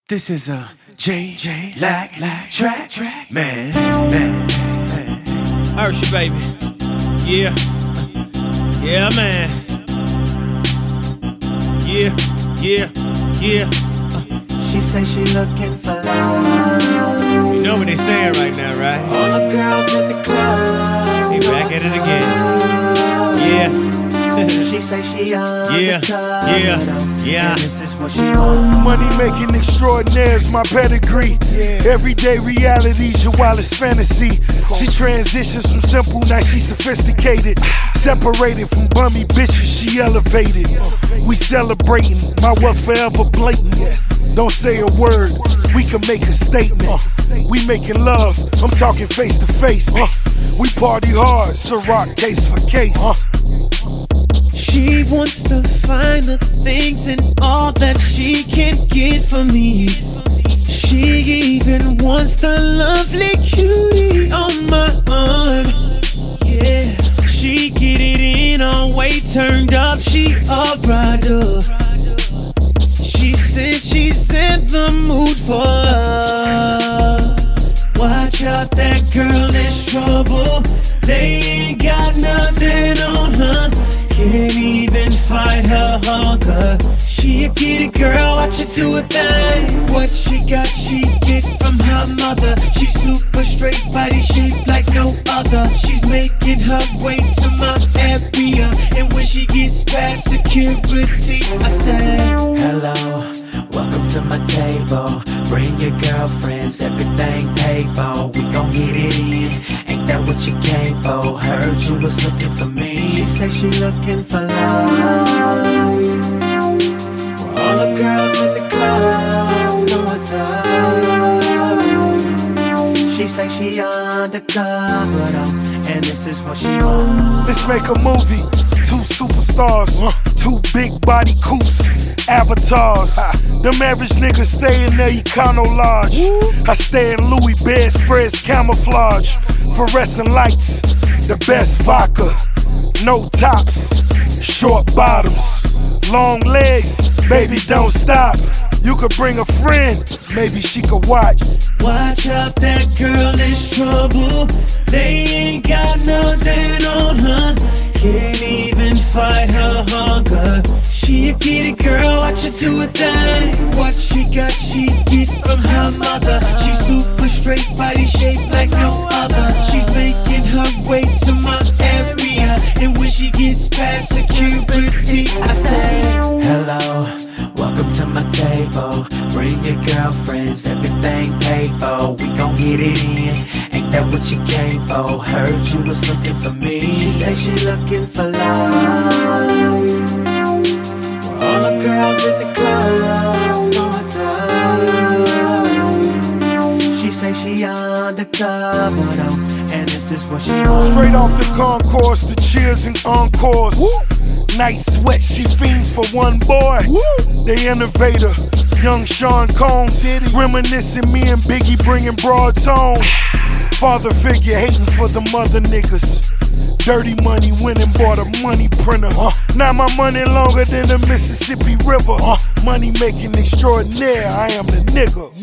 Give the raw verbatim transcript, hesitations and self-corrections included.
This is a J J Lack Lack track track man man man. Ursha baby, yeah, yeah man, yeah yeah yeah. She say she looking for love. You know what they saying right now, right? All the girls in the club. They back at it again. Yeah. She say she on Yeah, the cover, yeah, yeah. and this is what she wants. Money making extraordinaire's my pedigree. Everyday reality's your wildest fantasy. She transitions from simple, now she sophisticated. Separated from bummy bitches, she elevated. We celebrating, my wealth forever blatant. Don't say a word, we can make a statement. We making love, I'm talking face to face. We party hard, Ciroc case for case. She wants to find the things and all that she can get from me. She even wants the lovely cutie on my arm. Yeah, she get it in all way turned up. She a rider. She said she's in the mood for love. Watch out, that girl is trouble. They ain't got nothing on her. Can't even fight her hunger. She a get it, girl, watch her do a thing. What she got, she get from her mother. She's super straight, body shaped like no other. She's making her way to my area, and when she gets past security, I say, hello, welcome to my table. Bring your girlfriends, everything paid for. We gon' get it in, ain't that what you came for? Heard you was looking for me. She say she looking for love. All the girls in the club know what's up. She say she undercover though, and this is what she wants. Let's make a movie. Two superstars, two big body coupes, avatars. Them average niggas stay in their Econo Lodge. I stay in Louis bedspreads, camouflage. Fluorescent lights, the best vodka. No tops, short bottoms, long legs. Baby, don't stop. You could bring a friend, maybe she could watch. Watch out, that girl is trouble. They ain't got nothing on her. Can't even fight her hunger. She a get it, girl, watch her do a thing. What she got, she get from her mother. She's super straight, body shaped like no other. She's making her way to my area, and when she gets past security, I say, hello, welcome to my table. Bring your girlfriends, everything paid for. We gon' get it in, ain't that what you came for? Heard you was looking for me. She say she looking for love. All the girls in the club know what's up. She say she undercover though, and this is what she wants. Straight off the concourse, the cheers and encores. Night sweat, she fiends for one boy. The innovator, young Sean Combs. Reminiscing me and Biggie bringing broad tones. Father figure hating for the mother niggas. Dirty money went and bought a money printer. Uh, now my money longer than the Mississippi River. Uh, money making extraordinaire, I am the nigga.